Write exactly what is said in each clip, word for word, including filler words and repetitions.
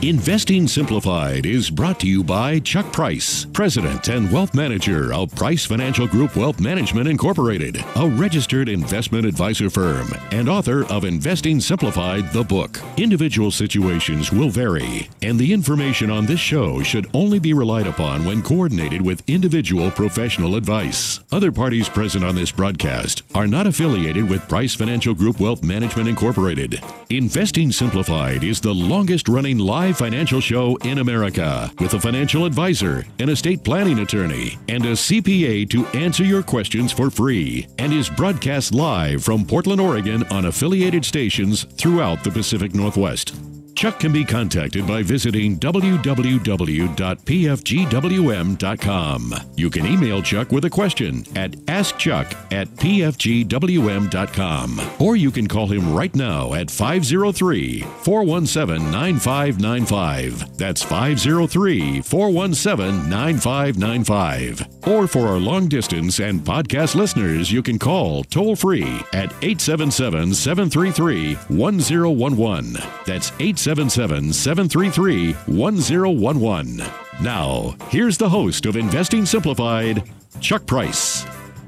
Investing Simplified is brought to you by Chuck Price, President and Wealth Manager of Price Financial Group Wealth Management Incorporated, a registered investment advisor firm, and author of Investing Simplified, the book. Individual situations will vary, and the information on this show should only be relied upon when coordinated with individual professional advice. Other parties present on this broadcast are not affiliated with Price Financial Group Wealth Management Incorporated. Investing Simplified is the longest-running live financial show in America, with a financial advisor, an estate planning attorney, and a C P A to answer your questions for free, and is broadcast live from Portland, Oregon on affiliated stations throughout the Pacific Northwest. Chuck can be contacted by visiting w w w dot p f g w m dot com. You can email Chuck with a question at ask chuck at p f g w m dot com. Or you can call him right now at five oh three, four one seven, nine five nine five. That's five oh three, four one seven, nine five nine five. Or for our long distance and podcast listeners, you can call toll free at eight seven seven, seven three three, one oh one one. That's eight seven seven, seven three three, one oh one one. Now, here's the host of Investing Simplified, Chuck Price.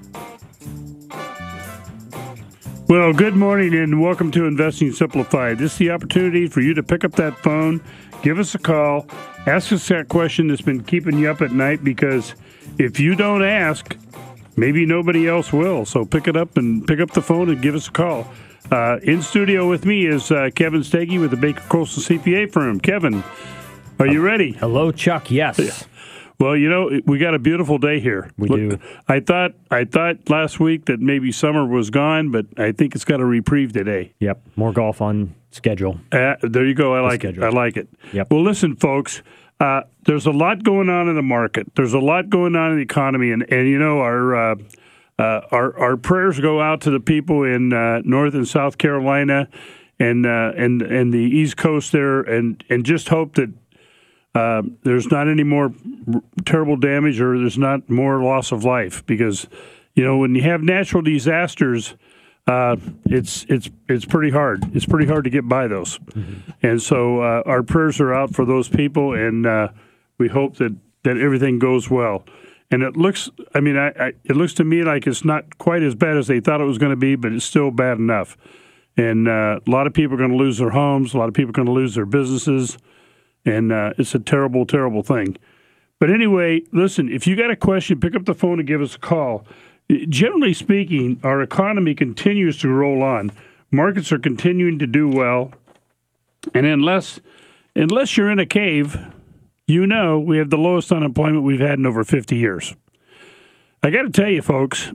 Well, good morning and welcome to Investing Simplified. This is the opportunity for you to pick up that phone, give us a call, ask us that question that's been keeping you up at night, because if you don't ask, maybe nobody else will. So pick it up and pick up the phone and give us a call. Uh, in studio with me is uh, Kevin Steggy with the Baker Coastal C P A firm. Kevin, are you ready? Hello, Chuck. Yes. Yeah. Well, you know, we got a beautiful day here. We Look, do. I thought I thought last week that maybe summer was gone, but I think it's got a reprieve today. Yep. More golf on schedule. Uh, there you go. I like schedule. it. I like it. Yep. Well, listen, folks. Uh, there's a lot going on in the market. There's a lot going on in the economy, and, and you know our. Uh, Uh, our our prayers go out to the people in uh, North and South Carolina, and uh, and and the East Coast there, and, and just hope that uh, there's not any more terrible damage or there's not more loss of life, because you know when you have natural disasters, uh, it's it's it's pretty hard. It's pretty hard to get by those, mm-hmm. and so uh, our prayers are out for those people, and uh, we hope that, that everything goes well. And it looks, I mean, I, I, it looks to me like it's not quite as bad as they thought it was going to be, but it's still bad enough. And uh, a lot of people are going to lose their homes. A lot of people are going to lose their businesses. And uh, it's a terrible, terrible thing. But anyway, listen, if you got a question, pick up the phone and give us a call. Generally speaking, our economy continues to roll on. Markets are continuing to do well. And unless unless you're in a cave, you know we have the lowest unemployment we've had in over fifty years. I got to tell you, folks,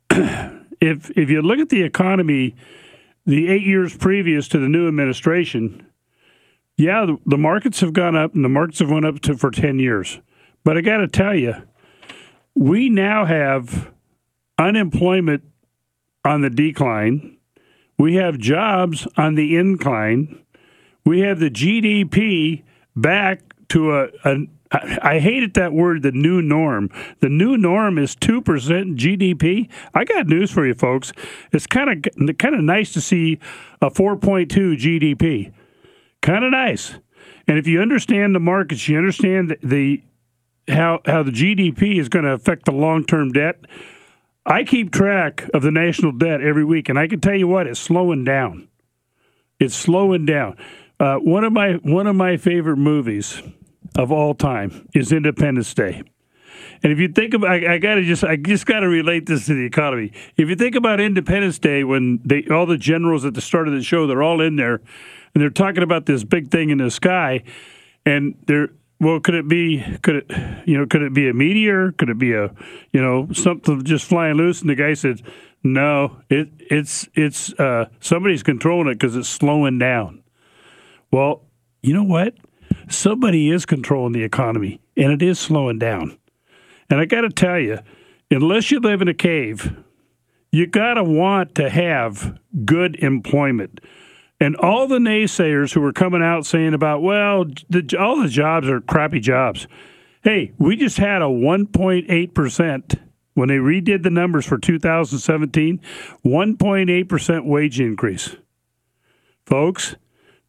if if you look at the economy the eight years previous to the new administration, yeah, the, the markets have gone up, and the markets have went up to, for ten years. But I got to tell you, we now have unemployment on the decline. We have jobs on the incline. We have the G D P back to a, a I hated that word, the new norm. The new norm is two percent G D P. I got news for you, folks. It's kind of kind of nice to see a four point two G D P. Kind of nice. And if you understand the markets, you understand the how how the G D P is going to affect the long-term debt. I keep track of the national debt every week, and I can tell you what, it's slowing down. It's slowing down. Uh, one of my one of my favorite movies of all time is Independence Day. And if you think about, I, I gotta just, I just gotta relate this to the economy. If you think about Independence Day, when they, all the generals at the start of the show, they're all in there, and they're talking about this big thing in the sky, and they're, well, could it be, could it, you know, could it be a meteor? Could it be a, you know, something just flying loose? And the guy said, no, it, it's, it's, uh, somebody's controlling it because it's slowing down. Well, you know what? Somebody is controlling the economy, and it is slowing down. And I got to tell you, unless you live in a cave, you got to want to have good employment. And all the naysayers who were coming out saying about, well, the, all the jobs are crappy jobs. Hey, we just had a one point eight percent, when they redid the numbers for two thousand seventeen, one point eight percent wage increase. Folks,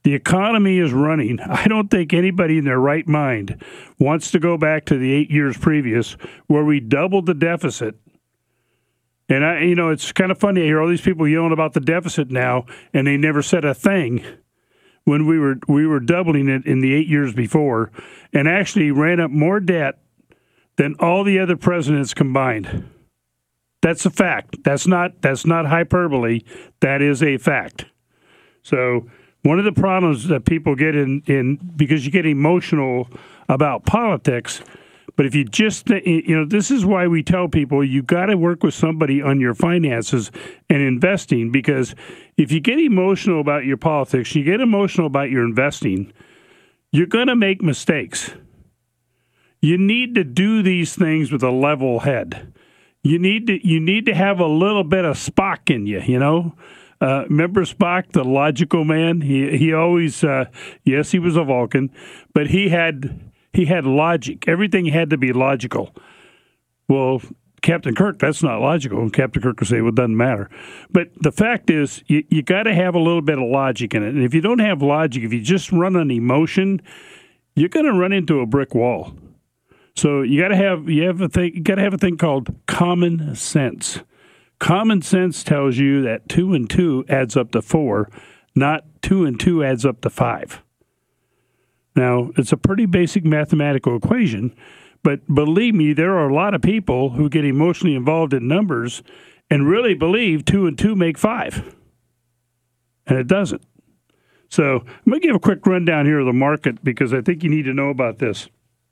The economy is running. I don't think anybody in their right mind wants to go back to the eight years previous where we doubled the deficit. And, I, you know, it's kind of funny to hear all these people yelling about the deficit now, and they never said a thing when we were we were doubling it in the eight years before, and actually ran up more debt than all the other presidents combined. That's a fact. That's not that's not hyperbole. That is a fact. So one of the problems that people get in, in because you get emotional about politics, but if you just, you know, this is why we tell people you got to work with somebody on your finances and investing, because if you get emotional about your politics, you get emotional about your investing, you're going to make mistakes. You need to do these things with a level head. You need to you need to have a little bit of Spock in you, you know. Uh, remember Spock, the logical man? He he always, uh, yes, he was a Vulcan, but he had he had logic. Everything had to be logical. Well, Captain Kirk, that's not logical. Captain Kirk would say, well, it doesn't matter. But the fact is, you, you got to have a little bit of logic in it. And if you don't have logic, if you just run on emotion, you're going to run into a brick wall. So you got to have you have a thing. You got to have a thing called common sense. Common sense tells you that two and two adds up to four, not two and two adds up to five. Now, it's a pretty basic mathematical equation, but believe me, there are a lot of people who get emotionally involved in numbers and really believe two and two make five, and it doesn't. So I'm going to give a quick rundown here of the market because I think you need to know about this.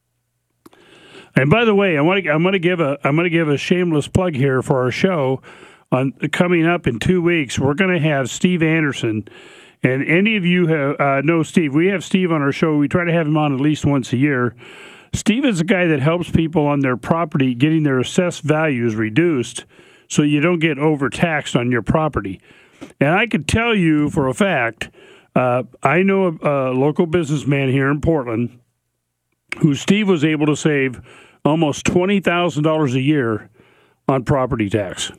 And by the way, I want to I'm going to give a I'm going to give a shameless plug here for our show on coming up in two weeks. We're going to have Steve Anderson, and any of you have, uh, know Steve. We have Steve on our show. We try to have him on at least once a year. Steve is a guy that helps people on their property getting their assessed values reduced, so you don't get overtaxed on your property. And I can tell you for a fact, uh, I know a, a local businessman here in Portland who Steve was able to save almost twenty thousand dollars a year on property tax.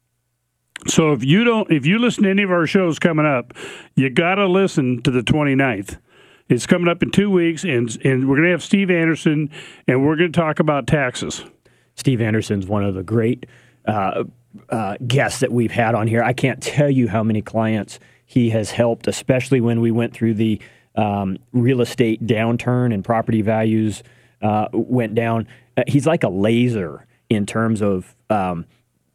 So if you don't, if you listen to any of our shows coming up, you got to listen to the twenty-ninth. It's coming up in two weeks, and and we're going to have Steve Anderson, and we're going to talk about taxes. Steve Anderson's one of the great uh, uh, guests that we've had on here. I can't tell you how many clients he has helped, especially when we went through the Um, real estate downturn and property values uh, went down. Uh, he's like a laser in terms of um,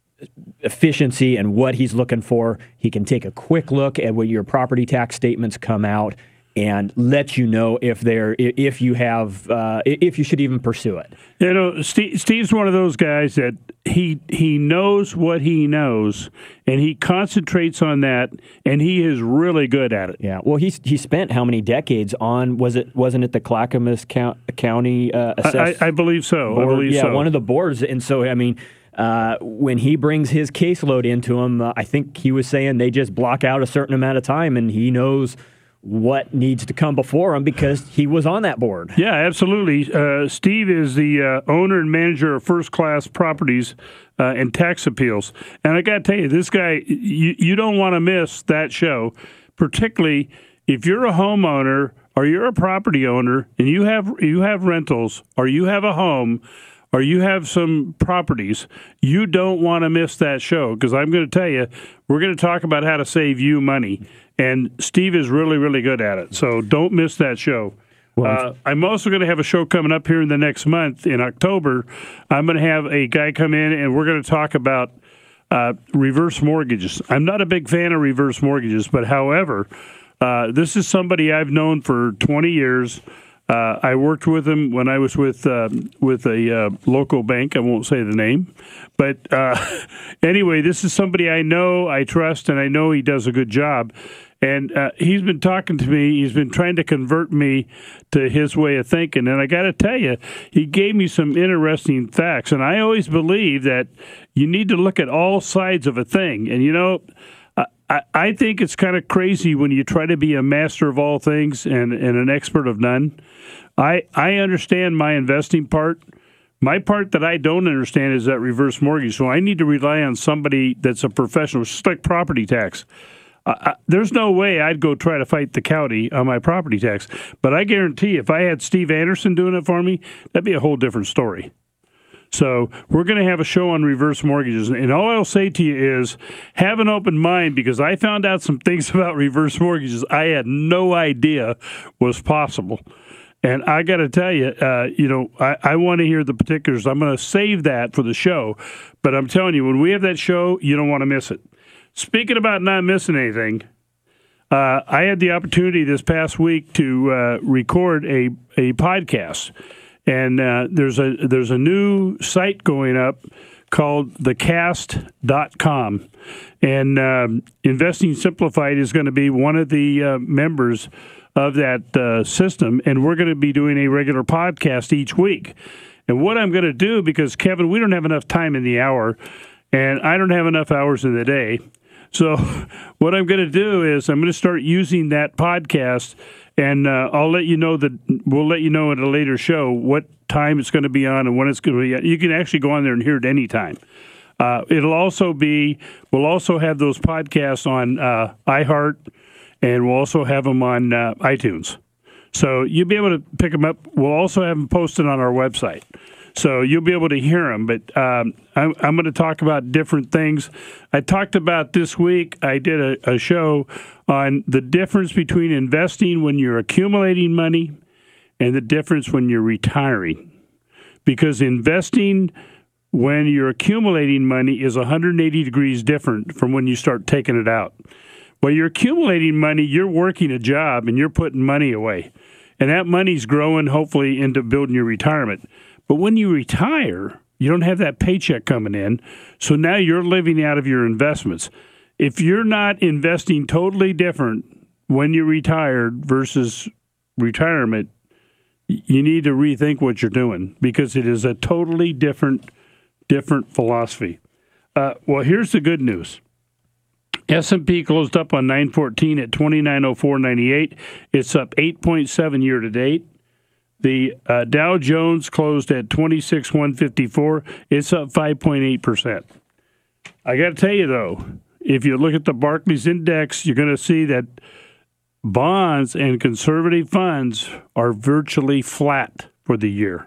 efficiency and what he's looking for. He can take a quick look at when your property tax statements come out and let you know if they're if you have uh, if you should even pursue it. You know, Steve, Steve's one of those guys that he he knows what he knows, and he concentrates on that, and he is really good at it. Yeah. Well, he's he spent how many decades on was it wasn't it the Clackamas County uh, assess? I, I believe so. Board? I believe yeah, so. one of the boards, and so I mean. Uh, when he brings his caseload into him, uh, I think he was saying they just block out a certain amount of time, and he knows what needs to come before him because he was on that board. Yeah, absolutely. Uh, Steve is the uh, owner and manager of First Class Properties uh, and Tax Appeals. And I got to tell you, this guy, you, you don't want to miss that show, particularly if you're a homeowner or you're a property owner and you have you have rentals or you have a home or you have some properties, you don't want to miss that show because I'm going to tell you, we're going to talk about how to save you money. And Steve is really, really good at it. So don't miss that show. Uh, I'm also going to have a show coming up here in the next month in October. I'm going to have a guy come in, and we're going to talk about uh, reverse mortgages. I'm not a big fan of reverse mortgages, but however, uh, this is somebody I've known for twenty years. Uh, I worked with him when I was with uh, with a uh, local bank. I won't say the name. But uh, anyway, this is somebody I know, I trust, and I know he does a good job. And uh, he's been talking to me. He's been trying to convert me to his way of thinking. And I got to tell you, he gave me some interesting facts. And I always believe that you need to look at all sides of a thing. And, you know, I, I think it's kind of crazy when you try to be a master of all things and, and an expert of none. I I understand my investing part. My part that I don't understand is that reverse mortgage. So I need to rely on somebody that's a professional, just like property tax. I, there's no way I'd go try to fight the county on my property tax. But I guarantee if I had Steve Anderson doing it for me, that'd be a whole different story. So we're going to have a show on reverse mortgages. And all I'll say to you is have an open mind, because I found out some things about reverse mortgages I had no idea was possible. And I got to tell you, uh, you know, I, I want to hear the particulars. I'm going to save that for the show. But I'm telling you, when we have that show, you don't want to miss it. Speaking about not missing anything, uh, I had the opportunity this past week to uh, record a, a podcast. And uh, there's a there's a new site going up called the cast dot com. And um, Investing Simplified is going to be one of the uh, members of that uh, system. And we're going to be doing a regular podcast each week. And what I'm going to do, because, Kevin, we don't have enough time in the hour, and I don't have enough hours in the day. So what I'm going to do is I'm going to start using that podcast. And uh, I'll let you know that we'll let you know at a later show what time it's going to be on and when it's going to be on. You can actually go on there and hear it anytime. Uh, it'll also be, we'll also have those podcasts on uh, iHeart, and we'll also have them on uh, iTunes. So you'll be able to pick them up. We'll also have them posted on our website. So you'll be able to hear them. But um, I'm, I'm going to talk about different things. I talked about this week, I did a, a show on the difference between investing when you're accumulating money and the difference when you're retiring. Because investing when you're accumulating money is one hundred eighty degrees different from when you start taking it out. When you're accumulating money, you're working a job and you're putting money away. And that money's growing, hopefully, into building your retirement. But when you retire, you don't have that paycheck coming in, so now you're living out of your investments. If you're not investing totally different when you're retired versus retirement, you need to rethink what you're doing, because it is a totally different, different philosophy. Uh, well, here's the good news. S and P closed up on nine fourteen at twenty-nine oh four ninety-eight. It's up eight point seven year to date. The uh, Dow Jones closed at twenty-six one fifty-four. It's up five point eight percent. I got to tell you, though, if you look at the Barclays Index, you're going to see that bonds and conservative funds are virtually flat for the year.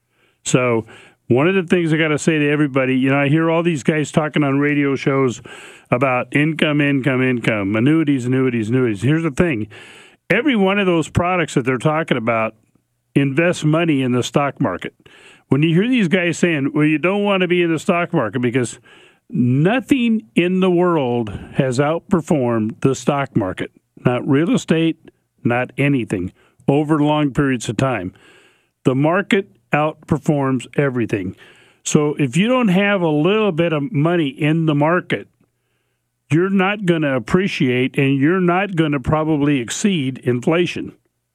So one of the things I got to say to everybody, you know, I hear all these guys talking on radio shows about income, income, income, annuities, annuities, annuities. Here's the thing. Every one of those products that they're talking about invest money in the stock market. When you hear these guys saying, well, you don't want to be in the stock market because nothing in the world has outperformed the stock market, not real estate, not anything, over long periods of time. The market outperforms everything. So if you don't have a little bit of money in the market, you're not going to appreciate and you're not going to probably exceed inflation.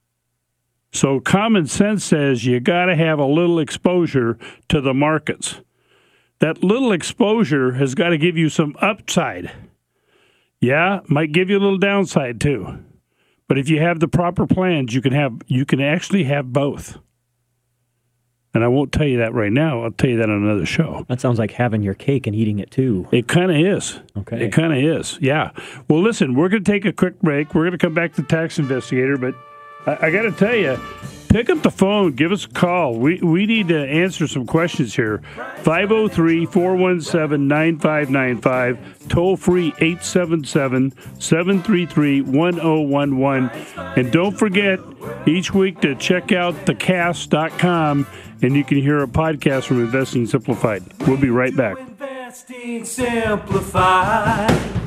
So common sense says you got to have a little exposure to the markets. That little exposure has got to give you some upside. Yeah, might give you a little downside too. But if you have the proper plans, you can have you can actually have both. And I won't tell you that right now. I'll tell you that on another show. That sounds like having your cake and eating it too. It kind of is. Okay. It kind of is. Yeah. Well, listen, we're going to take a quick break. We're going to come back to Tax Investigator, but I, I got to tell you, pick up the phone. Give us a call. We we need to answer some questions here. five oh three, four one seven, nine five nine five. Toll free eight seven seven, seven three three, one oh one one. And don't forget each week to check out the cast dot com, and you can hear a podcast from Investing Simplified. We'll be right back. Investing Simplified.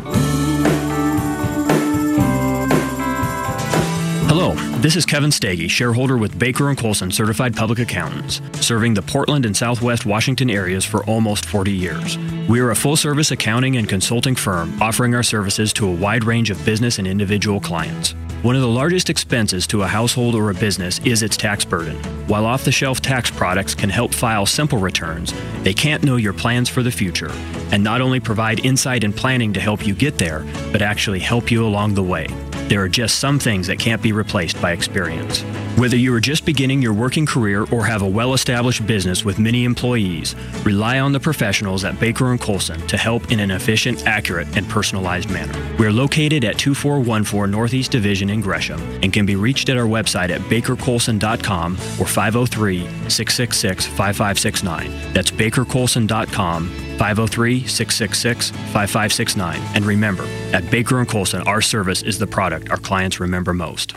Hello, this is Kevin Stagey, shareholder with Baker and Colson Certified Public Accountants, serving the Portland and Southwest Washington areas for almost forty years. We are a full-service accounting and consulting firm offering our services to a wide range of business and individual clients. One of the largest expenses to a household or a business is its tax burden. While off-the-shelf tax products can help file simple returns, they can't know your plans for the future and not only provide insight and planning to help you get there, but actually help you along the way. There are just some things that can't be replaced by experience. Whether you are just beginning your working career or have a well-established business with many employees, rely on the professionals at Baker and Colson to help in an efficient, accurate, and personalized manner. We are located at two four one four Northeast Division in Gresham and can be reached at our website at baker colson dot com or five oh three, six six six, five five six nine. That's baker colson dot com, five oh three, six six six, five five six nine. And remember, at Baker and Colson, our service is the product our clients remember most.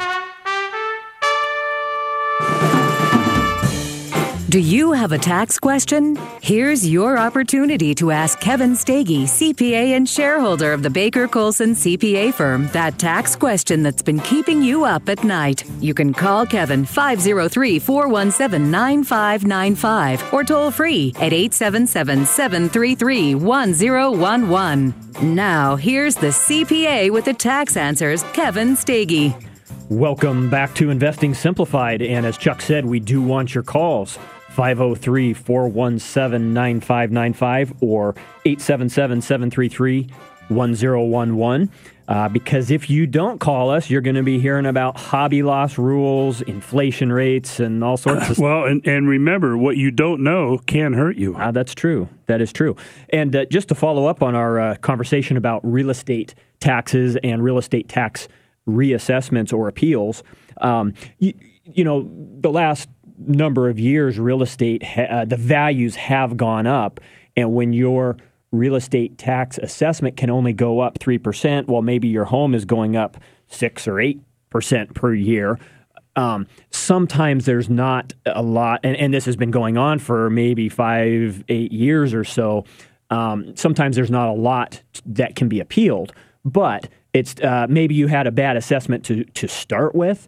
Do you have a tax question? Here's your opportunity to ask Kevin Stege, C P A and shareholder of the Baker Colson C P A firm, that tax question that's been keeping you up at night. You can call Kevin five oh three, four one seven, nine five nine five or toll free at eight seven seven, seven three three, one oh one one. Now, here's the C P A with the tax answers, Kevin Stege. Welcome back to Investing Simplified. And as Chuck said, we do want your calls. five oh three, four one seven, nine five nine five or eight seven seven, seven three three, one oh one one. Uh, because if you don't call us, you're going to be hearing about hobby loss rules, inflation rates, and all sorts of stuff. Well, and, and remember, what you don't know can hurt you. Uh, that's true. That is true. And uh, just to follow up on our uh, conversation about real estate taxes and real estate tax reassessments or appeals, um, you, you know, the last number of years, real estate, ha- uh, the values have gone up. And when your real estate tax assessment can only go up three percent, while maybe your home is going up six or eight percent per year, um, sometimes there's not a lot, and, and this has been going on for maybe five, eight years or so. Um, sometimes there's not a lot that can be appealed, but it's uh, maybe you had a bad assessment to, to start with,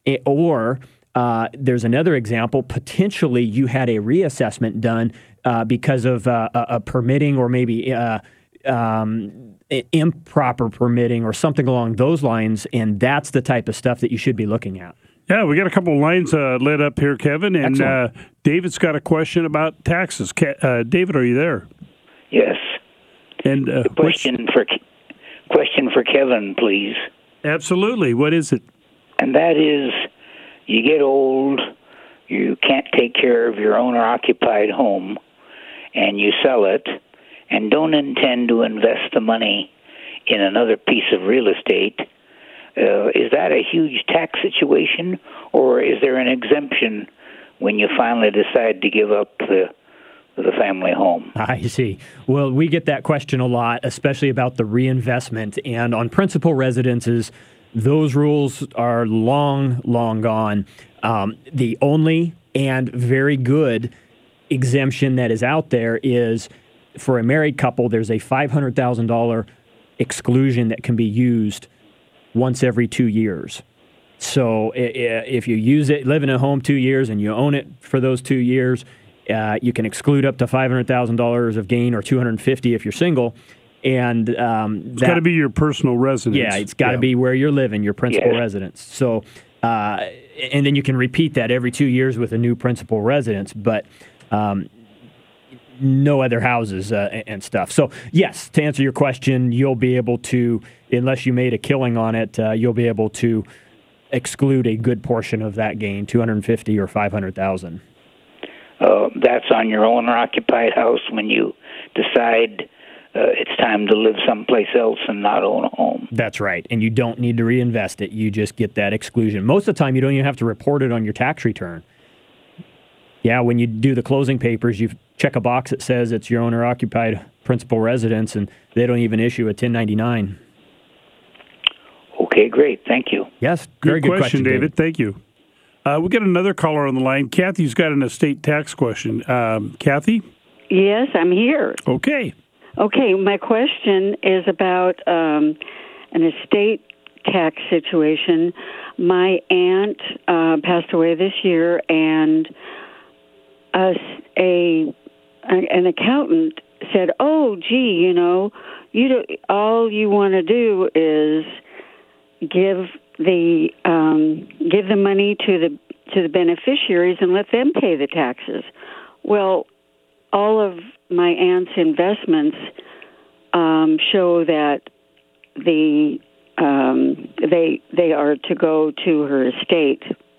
or Uh, there's another example. Potentially, you had a reassessment done uh, because of uh, a, a permitting or maybe uh, um, improper permitting or something along those lines, and that's the type of stuff that you should be looking at. Yeah, we got a couple of lines uh, lit up here, Kevin, and uh, David's got a question about taxes. Ke- uh, David, are you there? Yes. And uh, question for question for Kevin, please. Absolutely. What is it? And that is, you get old, you can't take care of your owner-occupied home, and you sell it, and don't intend to invest the money in another piece of real estate. Uh, is that a huge tax situation, or is there an exemption when you finally decide to give up the the family home? I see. Well, we get that question a lot, especially about the reinvestment, and on principal residences, those rules are long, long gone. Um, the only and very good exemption that is out there is for a married couple, there's a five hundred thousand dollars exclusion that can be used once every two years. So if you use it, live in a home two years and you own it for those two years, uh, you can exclude up to five hundred thousand dollars of gain, or two hundred fifty thousand dollars if you're single. And um, it's got to be your personal residence. Yeah, it's got to yeah. be where you're living, your principal yeah. residence. So, uh, and then you can repeat that every two years with a new principal residence, but um, no other houses uh, and stuff. So, yes, to answer your question, you'll be able to, unless you made a killing on it, uh, you'll be able to exclude a good portion of that gain, two hundred fifty or five hundred thousand. Uh, that's on your owner-occupied house when you decide Uh, it's time to live someplace else and not own a home. That's right. And you don't need to reinvest it. You just get that exclusion. Most of the time, you don't even have to report it on your tax return. Yeah, when you do the closing papers, you check a box that says it's your owner-occupied principal residence, and they don't even issue a ten ninety-nine. Okay, great. Thank you. Yes, good very good question, question, David. David. Thank you. Uh, we got another caller on the line. Kathy's got an estate tax question. Um, Kathy? Yes, I'm here. Okay. Okay, my question is about um, an estate tax situation. My aunt uh, passed away this year, and a, a an accountant said, "Oh, gee, you know, you do, all you want to do is give the um, give the money to the to the beneficiaries and let them pay the taxes." Well, all of my aunt's investments um, show that the um, they they are to go to her estate,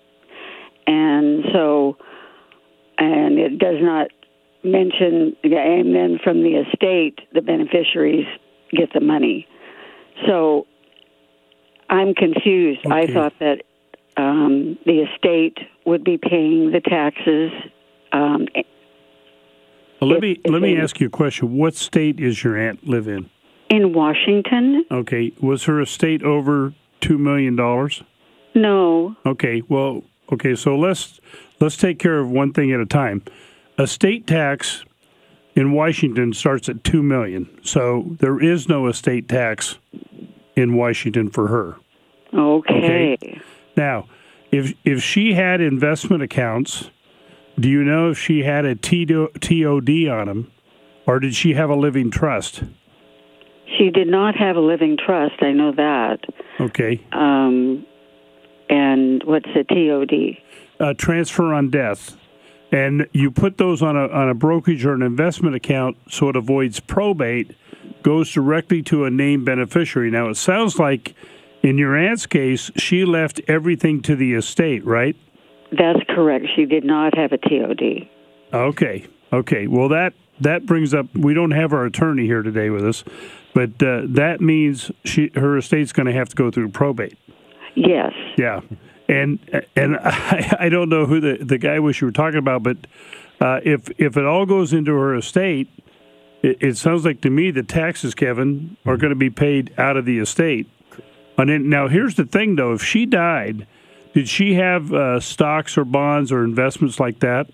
and so and it does not mention, and then from the estate the beneficiaries get the money. So I'm confused. Okay. I thought that um, the estate would be paying the taxes. Um, well, let me let me ask you a question. What state is your aunt live in? In Washington. Okay. Was her estate over two million dollars? No. Okay. Well, okay. So let's let's take care of one thing at a time. Estate tax in Washington starts at two million dollars. So there is no estate tax in Washington for her. Okay. okay. Now, if if she had investment accounts, do you know if she had a T O D on them, or did she have a living trust? She did not have a living trust. I know that. Okay. Um, and what's a T O D? A transfer on death. And you put those on a on a brokerage or an investment account so it avoids probate, goes directly to a named beneficiary. Now, it sounds like in your aunt's case, she left everything to the estate, right? That's correct. She did not have a T O D. Okay. Okay. Well, that, that brings up, we don't have our attorney here today with us, but uh, that means she her estate's going to have to go through probate. Yes. Yeah. And and I, I don't know who the, the guy was you were talking about, but uh, if if it all goes into her estate, it, it sounds like to me the taxes, Kevin, are going to be paid out of the estate. And then, now here's the thing, though: if she died, did she have uh, stocks or bonds or investments like that?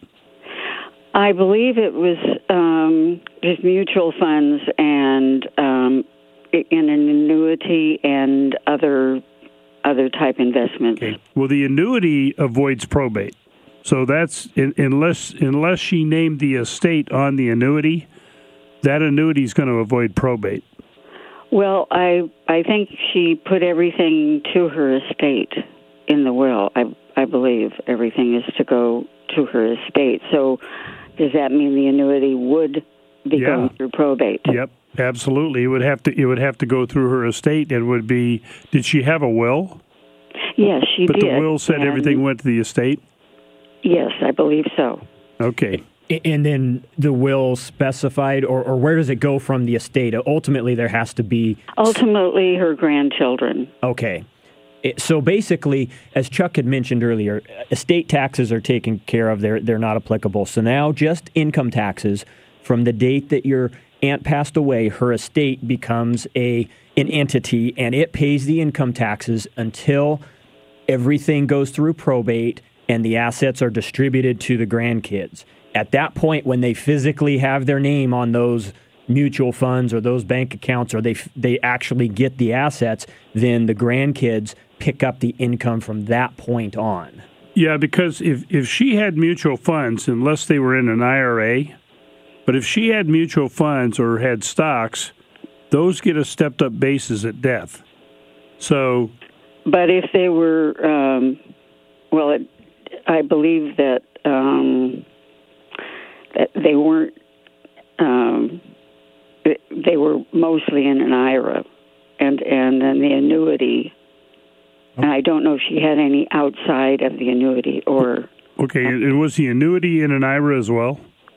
I believe it was um, just mutual funds and um, in an annuity and other. other type investments. Okay. Well, the annuity avoids probate. So that's, in, unless unless she named the estate on the annuity, that annuity is going to avoid probate. Well, I I think she put everything to her estate in the will. I I believe everything is to go to her estate. So does that mean the annuity would be yeah. going through probate? Yep. Absolutely, it would have to. It would have to go through her estate, and would be. Did she have a will? Yes, she but did. But the will said and everything went to the estate. Yes, I believe so. Okay. And then the will specified, or, or where does it go from the estate? Ultimately, there has to be. Ultimately, her grandchildren. Okay. So basically, as Chuck had mentioned earlier, estate taxes are taken care of. They're they're not applicable. So now, just income taxes from the date that you're aunt passed away, her estate becomes a an entity, and it pays the income taxes until everything goes through probate and the assets are distributed to the grandkids. At that point, when they physically have their name on those mutual funds or those bank accounts, or they they actually get the assets, then the grandkids pick up the income from that point on. Yeah, because if, if she had mutual funds, unless they were in an I R A, but if she had mutual funds or had stocks, those get a stepped-up basis at death. So, but if they were, um, well, it, I believe that um, that they weren't. Um, they were mostly in an I R A, and and then the annuity. And I don't know if she had any outside of the annuity or. Okay, and was the annuity in an I R A as well?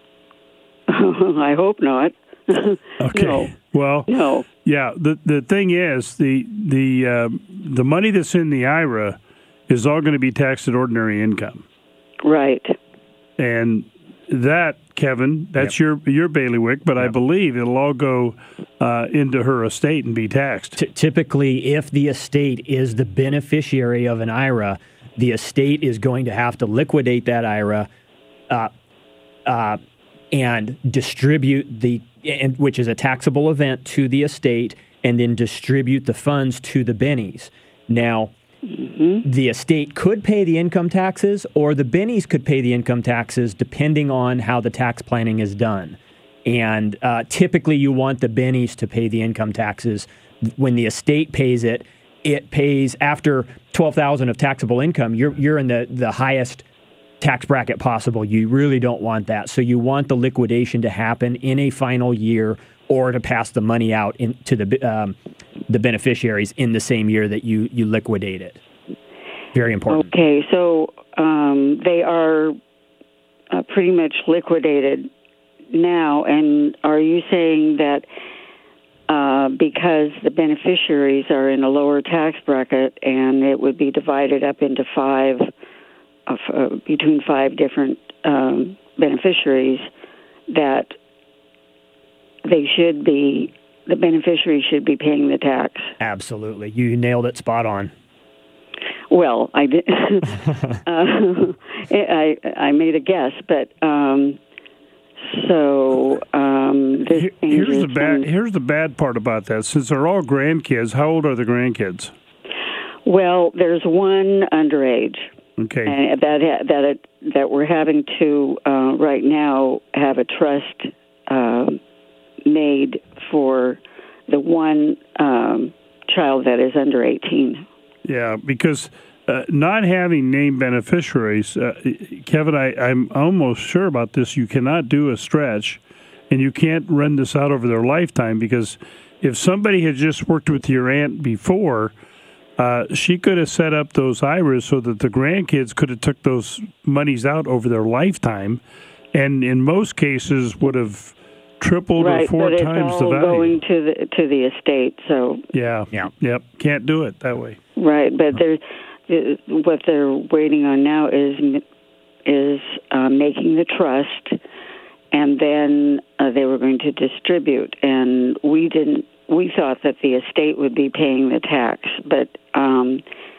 I hope not. Okay. No. Well, no. Yeah. The the thing is, the the uh, the money that's in the I R A is all going to be taxed at ordinary income. Right. And that, Kevin, that's yep. your your bailiwick, but yep. I believe it'll all go uh, into her estate and be taxed. T- typically, if the estate is the beneficiary of an I R A, the estate is going to have to liquidate that I R A. Uh, uh, and distribute the, and, which is a taxable event, to the estate, and then distribute the funds to the bennies. Now, mm-hmm. the estate could pay the income taxes, or the bennies could pay the income taxes, depending on how the tax planning is done. And uh, typically, you want the bennies to pay the income taxes. When the estate pays it, it pays after twelve thousand dollars of taxable income. You're you're in the, the highest tax bracket possible. You really don't want that. So you want the liquidation to happen in a final year or to pass the money out in, to the um, the beneficiaries in the same year that you, you liquidate it. Very important. Okay, so um, they are uh, pretty much liquidated now, and are you saying that uh, because the beneficiaries are in a lower tax bracket and it would be divided up into five, uh, uh, between five different um, beneficiaries, that they should be, the beneficiaries should be paying the tax? Absolutely. You nailed it spot on. Well, I did. uh, I I made a guess, but um, so um, this here's the bad. from, Here's the bad part about that. Since they're all grandkids, how old are the grandkids? Well, there's one underage. Okay. And that that it, that we're having to uh, right now have a trust uh, made for the one um, child that is under eighteen. Yeah, because uh, not having named beneficiaries, uh, Kevin, I, I'm almost sure about this. You cannot do a stretch, and you can't run this out over their lifetime, because if somebody had just worked with your aunt before, uh, she could have set up those I R As so that the grandkids could have took those monies out over their lifetime, and in most cases would have tripled right, or four but times it's the all value. going to the to the estate. So yeah, yeah, yep, can't do it that way. Right, but they're, what they're waiting on now is is uh, making the trust, and then uh, they were going to distribute. And we didn't. We thought that the estate would be paying the tax, but um,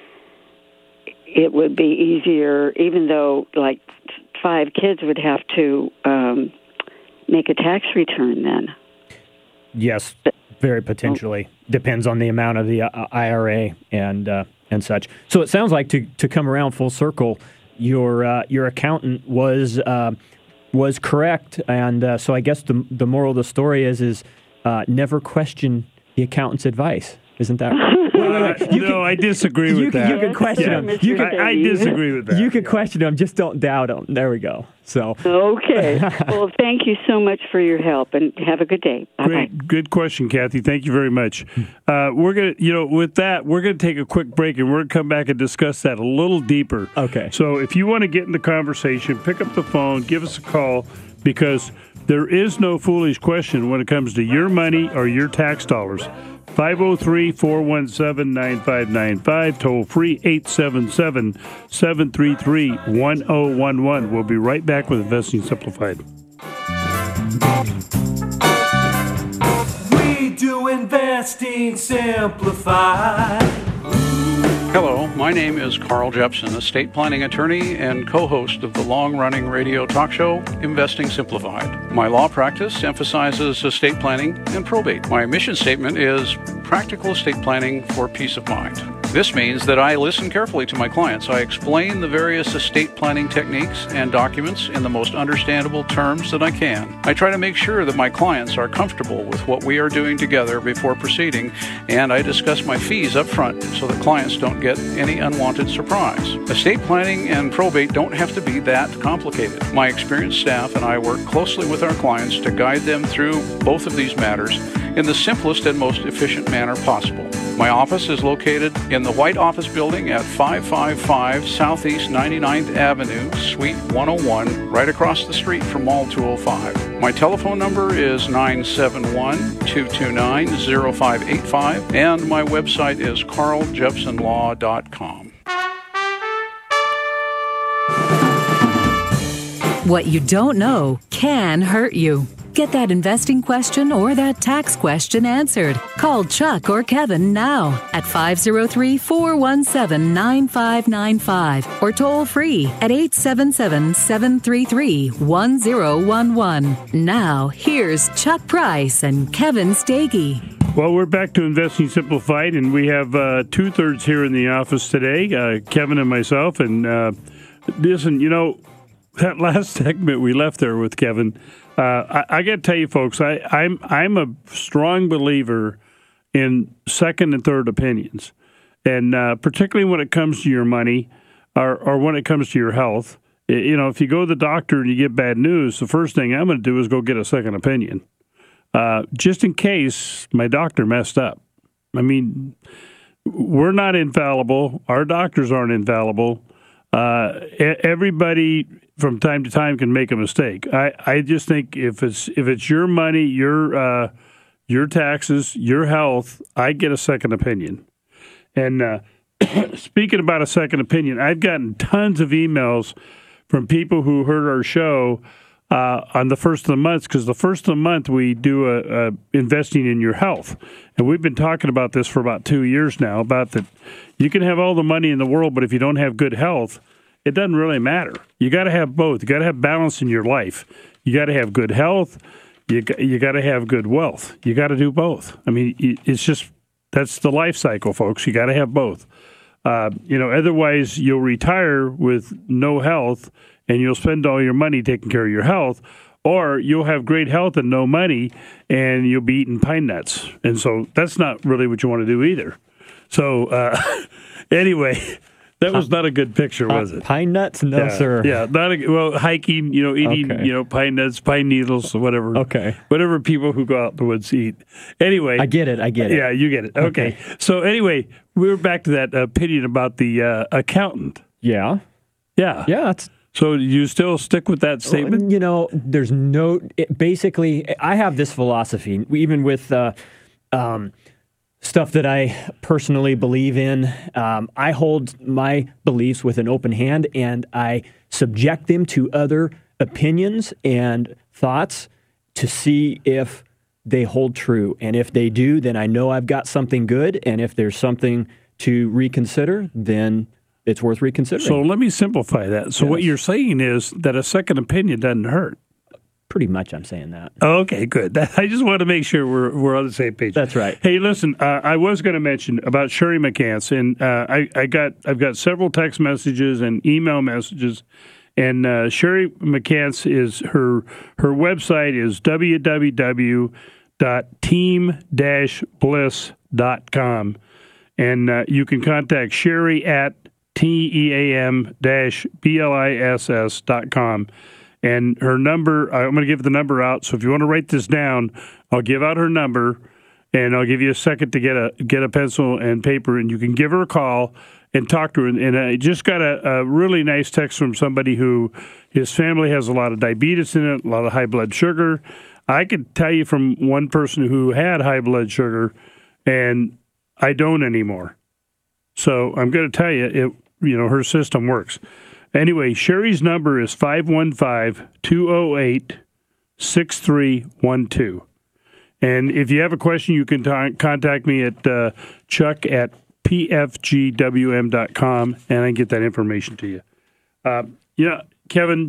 it would be easier, even though like five kids would have to um, make a tax return then. Yes, very potentially. Depends on the amount of the uh, I R A and uh, and such. So it sounds like, to to come around full circle, your uh, your accountant was uh, was correct, and uh, so I guess the the moral of the story is is uh, never question the accountant's advice. Isn't that right? Wait, wait, wait. You no, can, I disagree with you can, that. You can question yeah. them. You can, I, I disagree with that. You can yeah. question them, just don't doubt them. There we go. So okay. Well, thank you so much for your help, and have a good day. Bye-bye. Great, good question, Kathy. Thank you very much. Uh, we're gonna, you know, with that, we're gonna take a quick break, and we're gonna come back and discuss that a little deeper. Okay. So if you want to get in the conversation, pick up the phone, give us a call, because there is no foolish question when it comes to your money or your tax dollars. five oh three, four one seven, nine five nine five, toll free eight seven seven, seven three three, one oh one one. We'll be right back with Investing Simplified. We do Investing Simplified. Hello, my name is Carl Jepson, estate planning attorney and co-host of the long-running radio talk show, Investing Simplified. My law practice emphasizes estate planning and probate. My mission statement is practical estate planning for peace of mind. This means that I listen carefully to my clients. I explain the various estate planning techniques and documents in the most understandable terms that I can. I try to make sure that my clients are comfortable with what we are doing together before proceeding, and I discuss my fees up front so that clients don't get any unwanted surprise. Estate planning and probate don't have to be that complicated. My experienced staff and I work closely with our clients to guide them through both of these matters in the simplest and most efficient manner possible. My office is located in the White Office Building at five five five Southeast ninety-ninth Avenue, Suite one oh one, right across the street from Mall two oh five. My telephone number is nine seven one, two two nine, oh five eight five, and my website is carl jepson law dot com. What you don't know can hurt you. Get that investing question or that tax question answered. Call Chuck or Kevin now at five oh three, four one seven, nine five nine five or toll free at eight seven seven, seven three three, one oh one one. Now, here's Chuck Price and Kevin Stagey. Well, we're back to Investing Simplified, and we have uh, two-thirds here in the office today, uh, Kevin and myself. And uh, listen, you know, that last segment we left there with Kevin, Uh, I, I got to tell you, folks, I, I'm I'm a strong believer in second and third opinions, and uh, particularly when it comes to your money or, or when it comes to your health. You know, if you go to the doctor and you get bad news, the first thing I'm going to do is go get a second opinion. uh, just in case my doctor messed up. I mean, we're not infallible. Our doctors aren't infallible. Uh, everybody from time to time can make a mistake. I, I just think if it's if it's your money, your uh, your taxes, your health, I get a second opinion. And uh, speaking about a second opinion, I've gotten tons of emails from people who heard our show uh, on the first of the month, because the first of the month we do a, a investing in your health. And we've been talking about this for about two years now, about that you can have all the money in the world, but if you don't have good health, it doesn't really matter. You got to have both. You got to have balance in your life. You got to have good health. You got, you got to have good wealth. You got to do both. I mean, it's just, that's the life cycle, folks. You got to have both. Uh, you know, otherwise you'll retire with no health and you'll spend all your money taking care of your health, or you'll have great health and no money and you'll be eating pine nuts. And so that's not really what you want to do either. So uh, anyway, that was not a good picture, was it? Pine nuts? No, yeah, sir. Yeah, not a, well, hiking, you know, eating, Okay. you know, pine nuts, pine needles, whatever. Okay. Whatever people who go out in the woods eat. Anyway. I get it. I get it. Yeah, you get it. Okay. Okay. So anyway, we're back to that opinion about the uh, accountant. Yeah. Yeah. Yeah. That's, So do you still stick with that statement? you know, there's no, it, basically, I have this philosophy, even with uh, um, stuff that I personally believe in. Um, I hold my beliefs with an open hand, and I subject them to other opinions and thoughts to see if they hold true. And if they do, then I know I've got something good. And if there's something to reconsider, then it's worth reconsidering. So let me simplify that. So Yes. what you're saying is that a second opinion doesn't hurt. Pretty much I'm saying that. Okay, good. I just want to make sure we're we're on the same page. That's right. Hey, listen, uh, I was going to mention about Sherry McCants, and uh, I, I got I've got several text messages and email messages, and uh, Sherry McCants is her her website is w w w dot team dash bliss dot com, and uh, you can contact Sherry at T E A M dash B L I S S dot com. And her number, I'm going to give the number out. So if you want to write this down, I'll give out her number, and I'll give you a second to get a get a pencil and paper, and you can give her a call and talk to her. And I just got a, a really nice text from somebody who his family has a lot of diabetes in it, a lot of high blood sugar. I could tell you from one person who had high blood sugar, and I don't anymore. So I'm going to tell you, it you know, her system works. Anyway, Sherry's number is five one five, two oh eight, six three one two. And if you have a question, you can ta- contact me at uh, chuck at p f g w m dot com, and I can get that information to you. Uh, you know, Kevin,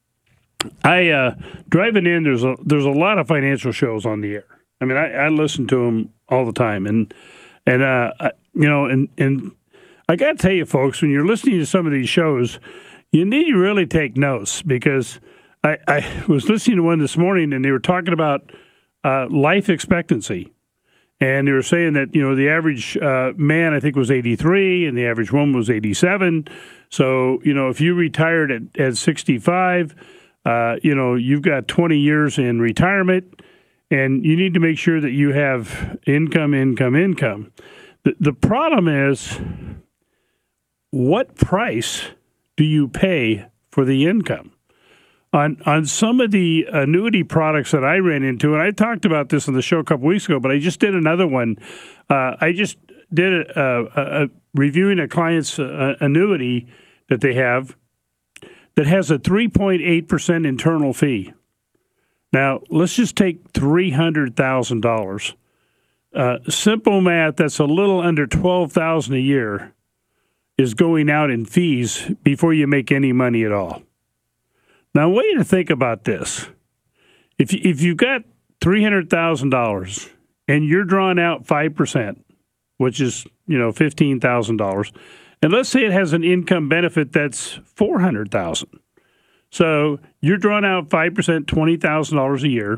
I uh, driving in, there's a there's a lot of financial shows on the air. I mean, I, I listen to them all the time. And, and uh, I, you know, and, and I got to tell you, folks, when you're listening to some of these shows, you need to really take notes, because I, I was listening to one this morning, and they were talking about uh, life expectancy. And they were saying that, you know, the average uh, man, I think, was eighty-three, and the average woman was eighty-seven. So, you know, if you retired at, at sixty-five, uh, you know, you've got twenty years in retirement, and you need to make sure that you have income, income, income. The, the problem is, what price do you pay for the income? On on some of the annuity products that I ran into, and I talked about this on the show a couple weeks ago, but I just did another one. Uh, I just did a, a, a reviewing a client's uh, annuity that they have that has a three point eight percent internal fee. Now, let's just take three hundred thousand dollars. Uh, simple math, that's a little under twelve thousand dollars a year is going out in fees before you make any money at all. Now, I want you to think about this. If you, if you've got three hundred thousand dollars and you're drawing out five percent, which is, you know, fifteen thousand dollars, and let's say it has an income benefit that's four hundred thousand dollars. So you're drawing out five percent, twenty thousand dollars a year,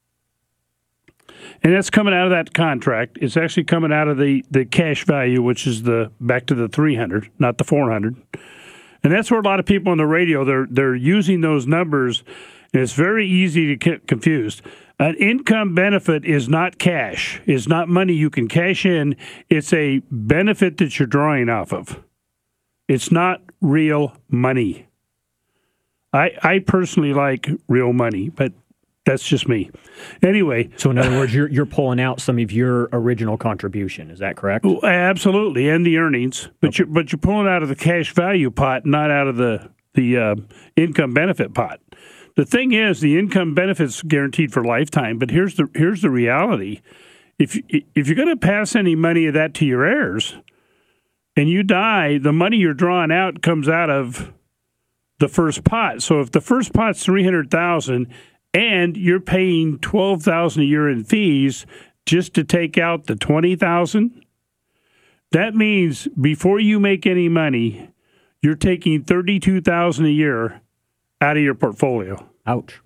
and that's coming out of that contract. It's actually coming out of the, the cash value, which is the back to the three hundred, not the four hundred. And that's where a lot of people on the radio, they're they're using those numbers, and it's very easy to get confused. An income benefit is not cash. It's not money you can cash in. It's a benefit that you're drawing off of. It's not real money. I I personally like real money, but that's just me. Anyway. So in other words, you're you're pulling out some of your original contribution. Is that correct? Absolutely, and the earnings. But okay. you're but you're pulling out of the cash value pot, not out of the the uh, income benefit pot. The thing is, the income benefit's guaranteed for lifetime. But here's the here's the reality: if if you're going to pass any money of that to your heirs, and you die, the money you're drawing out comes out of the first pot. So if the first pot's three hundred thousand dollars and you're paying twelve thousand dollars a year in fees just to take out the twenty thousand dollars, that means before you make any money, you're taking thirty-two thousand dollars a year out of your portfolio. Ouch.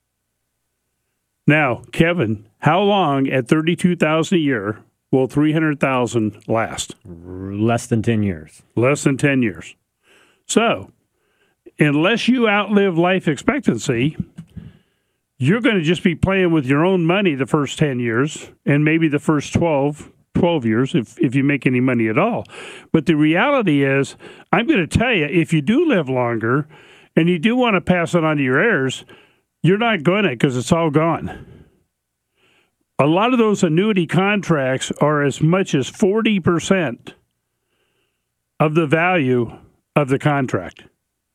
Now, Kevin, how long at thirty-two thousand dollars a year will three hundred thousand dollars last? Less than ten years. Less than ten years. So, unless you outlive life expectancy, you're going to just be playing with your own money the first ten years and maybe the first twelve, twelve years if, if you make any money at all. But the reality is, I'm going to tell you, if you do live longer and you do want to pass it on to your heirs, you're not going to because it's all gone. A lot of those annuity contracts are as much as forty percent of the value of the contract.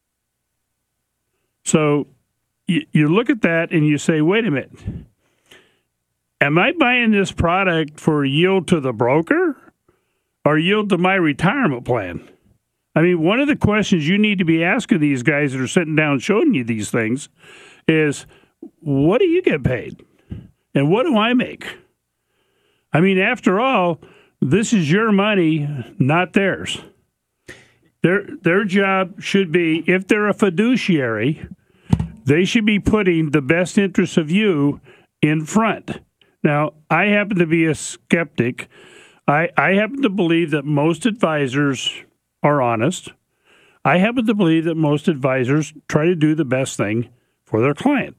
So you, you look at that and you say, wait a minute, am I buying this product for yield to the broker or yield to my retirement plan? I mean, one of the questions you need to be asking these guys that are sitting down showing you these things is, what do you get paid? And what do I make? I mean, after all, this is your money, not theirs. Their their job should be, if they're a fiduciary, they should be putting the best interests of you in front. Now, I happen to be a skeptic. I, I happen to believe that most advisors are honest. I happen to believe that most advisors try to do the best thing for their client.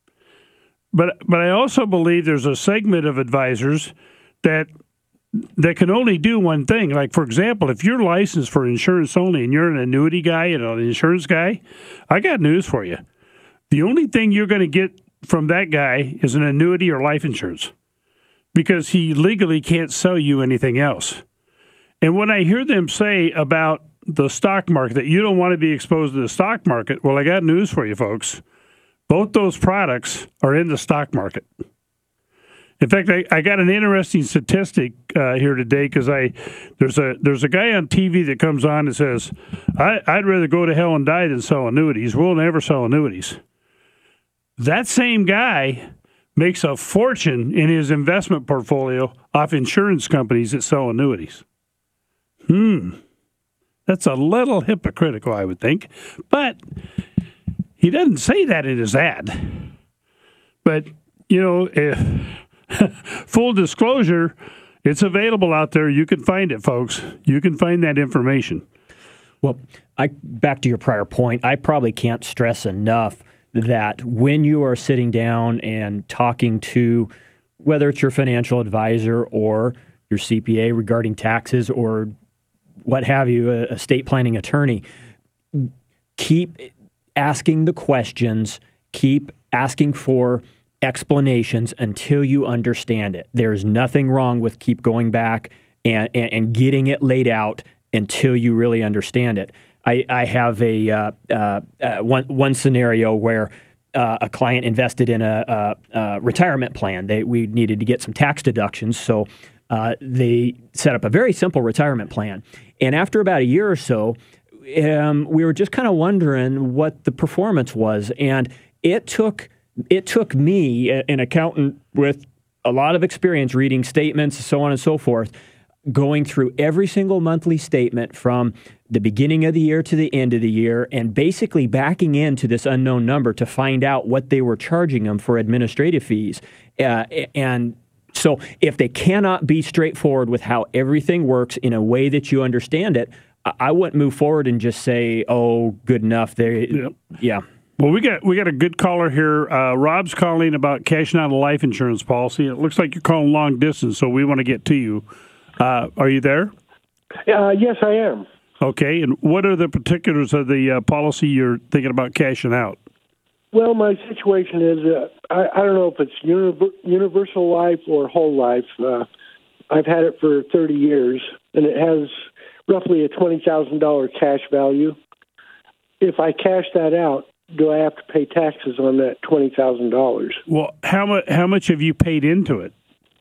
But but I also believe there's a segment of advisors that that can only do one thing. Like, for example, if you're licensed for insurance only and you're an annuity guy and an insurance guy, I got news for you. The only thing you're going to get from that guy is an annuity or life insurance because he legally can't sell you anything else. And when I hear them say about the stock market, that you don't want to be exposed to the stock market, well, I got news for you, folks. Both those products are in the stock market. In fact, I, I got an interesting statistic uh, here today because I there's a there's a guy on T V that comes on and says, I, I'd rather go to hell and die than sell annuities. We'll never sell annuities. That same guy makes a fortune in his investment portfolio off insurance companies that sell annuities. Hmm. That's a little hypocritical, I would think. But he doesn't say that in his ad. But, you know, if, full disclosure, it's available out there. You can find it, folks. You can find that information. Well, I back to your prior point, I probably can't stress enough that when you are sitting down and talking to, whether it's your financial advisor or your C P A regarding taxes or what have you, a estate planning attorney, keep asking the questions, keep asking for explanations until you understand it. There's nothing wrong with keep going back and, and, and getting it laid out until you really understand it. I, I have a uh, uh, uh, one one scenario where uh, a client invested in a, a, a retirement plan. They we needed to get some tax deductions, so uh, they set up a very simple retirement plan. And after about a year or so, um, we were just kind of wondering what the performance was, and it took it took me, an accountant with a lot of experience reading statements, so on and so forth, going through every single monthly statement from the beginning of the year to the end of the year and basically backing into this unknown number to find out what they were charging them for administrative fees. Uh, and so if they cannot be straightforward with how everything works in a way that you understand it, I wouldn't move forward and just say, oh, good enough. They, yep. Yeah. Well, we got we got a good caller here. Uh, Rob's calling about cashing out a life insurance policy. It looks like you're calling long distance, so we want to get to you. Uh, are you there? Uh, yes, I am. Okay, and what are the particulars of the uh, policy you're thinking about cashing out? Well, my situation is uh, I, I don't know if it's uni- universal life or whole life. Uh, I've had it for thirty years, and it has roughly a twenty thousand dollars cash value. If I cash that out, do I have to pay taxes on that twenty thousand dollars? Well, how much how much have you paid into it?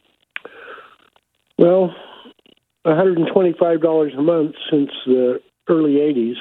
Well, one hundred twenty-five dollars a month since the early eighties.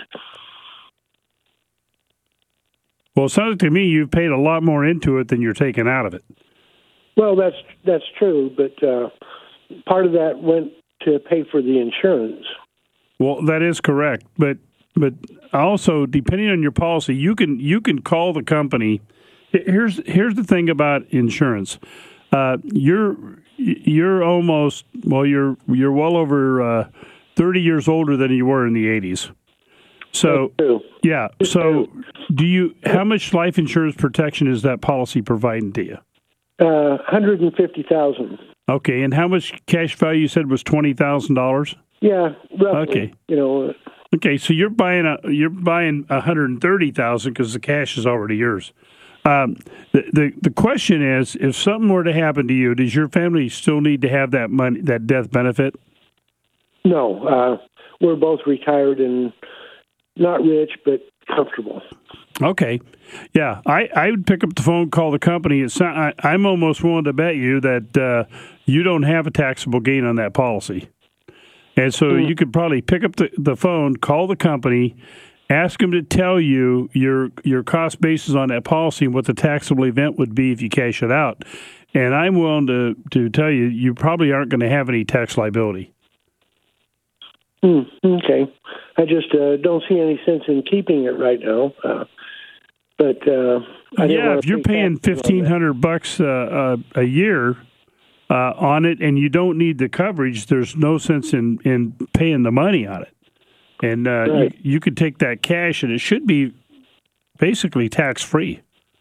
Well, it sounds to me you've paid a lot more into it than you're taking out of it. Well, that's that's true, but uh, part of that went to pay for the insurance. Well, that is correct, but but also depending on your policy, you can you can call the company. Here's here's the thing about insurance. Uh, you're you're almost well you're you're well over uh, thirty years older than you were in the eighties. So yeah. So do you? How much life insurance protection is that policy providing to you? Uh, one hundred and fifty thousand. Okay, and how much cash value you said was twenty thousand dollars? Yeah, roughly. Okay. You know. Uh, okay, so you're buying a you're buying one hundred and thirty thousand because the cash is already yours. Um, the, the the question is, if something were to happen to you, does your family still need to have that money, that death benefit? No, uh, we're both retired and not rich, but comfortable. Okay, yeah, I, I would pick up the phone, call the company. It's not, I, I'm almost willing to bet you that uh, you don't have a taxable gain on that policy, and so mm. you could probably pick up the, the phone, call the company. Ask them to tell you your your cost basis on that policy and what the taxable event would be if you cash it out. And I'm willing to, to tell you, you probably aren't going to have any tax liability. Mm, okay. I just uh, don't see any sense in keeping it right now. Uh, but uh, I yeah, if you're paying fifteen hundred bucks uh, uh, a year uh, on it and you don't need the coverage, there's no sense in, in paying the money on it. And uh, right. you, you could take that cash, and it should be basically tax-free.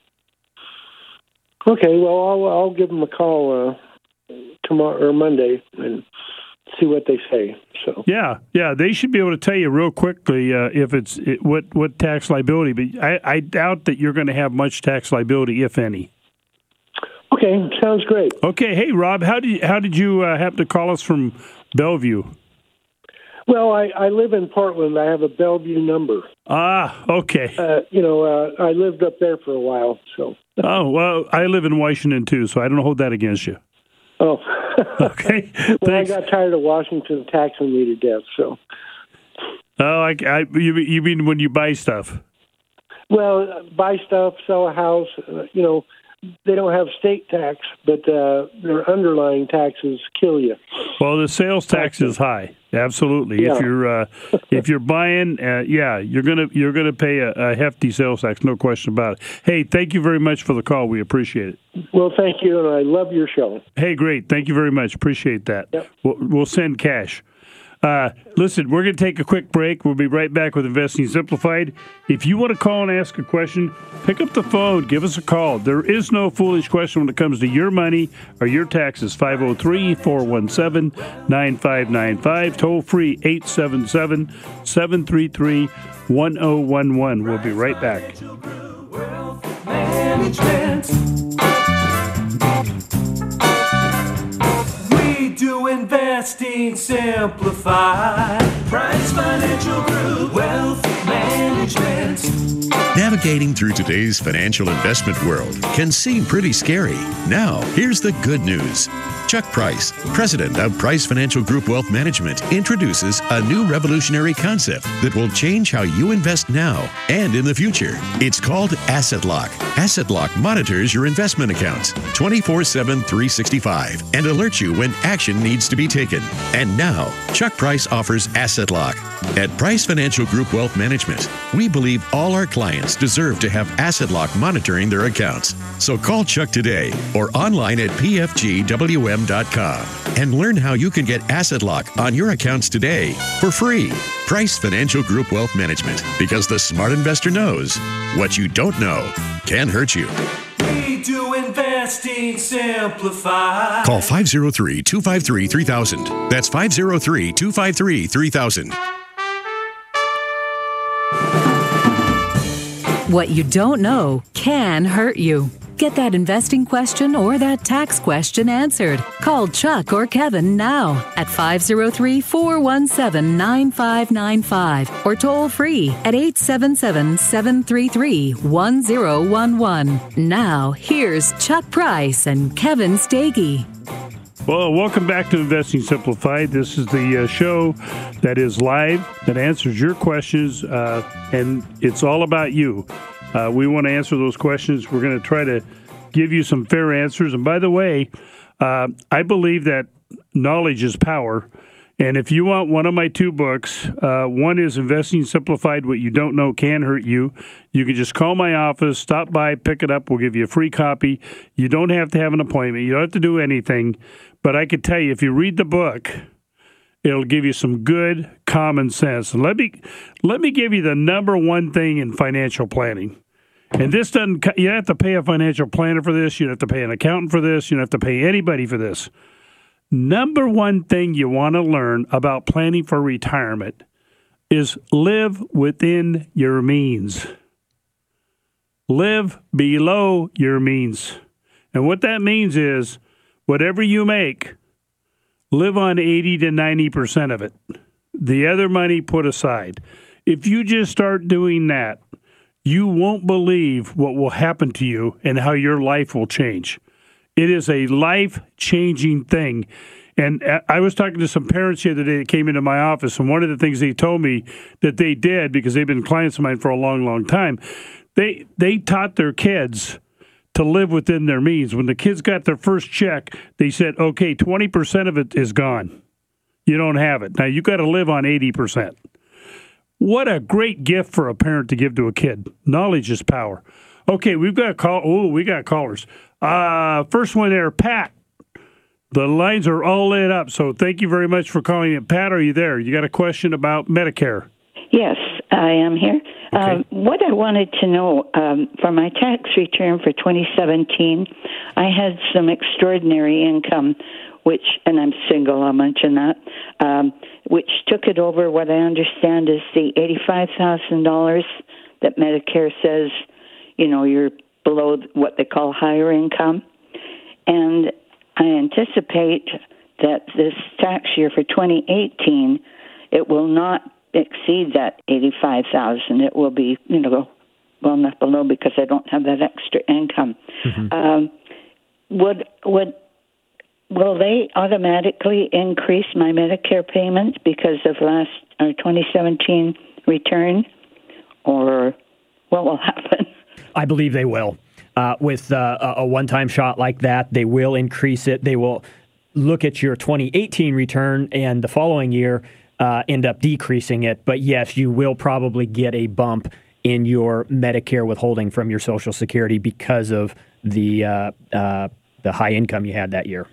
Okay, well, I'll, I'll give them a call uh, tomorrow or Monday and see what they say. So yeah, yeah, they should be able to tell you real quickly uh, if it's it, what what tax liability. But I, I doubt that you're going to have much tax liability, if any. Okay, sounds great. Okay, hey Rob, how did you, how did you uh, happen to call us from Bellevue? Well, I, I live in Portland. I have a Bellevue number. Ah, okay. Uh, you know, uh, I lived up there for a while. So. Oh, well, I live in Washington, too, so I don't hold that against you. Oh. Okay. Well, Thanks. I got tired of Washington taxing me to death, so. Oh, I, I, you, you mean when you buy stuff? Well, buy stuff, sell a house, uh, you know, they don't have state tax, but uh, their underlying taxes kill you. Well, the sales tax is high. Absolutely. Yeah. If you're uh, if you're buying, uh, yeah, you're gonna you're gonna pay a, a hefty sales tax, no question about it. Hey, thank you very much for the call. We appreciate it. Well, thank you, and I love your show. Hey, great. Thank you very much. Appreciate that. Yep. We'll, we'll send cash. Uh, listen, we're going to take a quick break. We'll be right back with Investing Simplified. If you want to call and ask a question, pick up the phone. Give us a call. There is no foolish question when it comes to your money or your taxes. five oh three, four one seven, nine five nine five. Toll free eight seven seven, seven three three, one oh one one. We'll be right back. Do investing simplified. Price Financial Group, Wealth Management. Navigating through today's financial investment world can seem pretty scary. Now, here's the good news. Chuck Price, president of Price Financial Group Wealth Management, introduces a new revolutionary concept that will change how you invest now and in the future. It's called Asset Lock. Asset Lock monitors your investment accounts twenty-four seven, three sixty-five and alerts you when action needs to be taken. And now, Chuck Price offers Asset Lock. At Price Financial Group Wealth Management, we believe all our clients deserve to have AssetLock monitoring their accounts. So call Chuck today or online at p f g w m dot com and learn how you can get AssetLock on your accounts today for free. Price Financial Group Wealth Management, because the smart investor knows what you don't know can hurt you. We do investing simplified. Call five oh three, two five three, three thousand. That's five oh three, two five three, three thousand. What you don't know can hurt you. Get that investing question or that tax question answered. Call Chuck or Kevin now at five oh three, four one seven, nine five nine five or toll free at eight seven seven, seven three three, one oh one one. Now, here's Chuck Price and Kevin Stagey. Well, welcome back to Investing Simplified. This is the uh, show that is live, that answers your questions, uh, and it's all about you. Uh, we want to answer those questions. We're going to try to give you some fair answers. And by the way, uh, I believe that knowledge is power. And if you want one of my two books, uh, one is Investing Simplified, What You Don't Know Can Hurt You. You can just call my office, stop by, pick it up. We'll give you a free copy. You don't have to have an appointment. You don't have to do anything. But I can tell you, if you read the book, it'll give you some good common sense. And let me let me give you the number one thing in financial planning. And this doesn't, you don't have to pay a financial planner for this. You don't have to pay an accountant for this. You don't have to pay anybody for this. Number one thing you want to learn about planning for retirement is live within your means. Live below your means. And what that means is whatever you make, live on eighty to ninety percent of it. The other money put aside. If you just start doing that, you won't believe what will happen to you and how your life will change. It is a life-changing thing. And I was talking to some parents the other day that came into my office, and one of the things they told me that they did, because they've been clients of mine for a long, long time, they they taught their kids to live within their means. When the kids got their first check, they said, okay, twenty percent of it is gone. You don't have it. Now, you got to live on eighty percent. What a great gift for a parent to give to a kid. Knowledge is power. Okay, we've got a call. Oh, we got callers. Uh, first one there, Pat. The lines are all lit up, so thank you very much for calling in. Pat, are you there? You got a question about Medicare? Yes, I am here. Okay. Um, what I wanted to know, um, for my tax return for twenty seventeen, I had some extraordinary income, which, and I'm single, I'll mention that, um, which took it over what I understand is the eighty-five thousand dollars that Medicare says, you know, you're below what they call higher income. And I anticipate that this tax year for twenty eighteen, it will not exceed that eighty-five thousand dollars. It will be, you know, well enough below because I don't have that extra income. Mm-hmm. Um, would would will they automatically increase my Medicare payments because of last or twenty seventeen return, or what will happen? I believe they will. Uh, with uh, a one-time shot like that, they will increase it. They will look at your twenty eighteen return and the following year uh, end up decreasing it. But yes, you will probably get a bump in your Medicare withholding from your Social Security because of the uh, uh, the high income you had that year.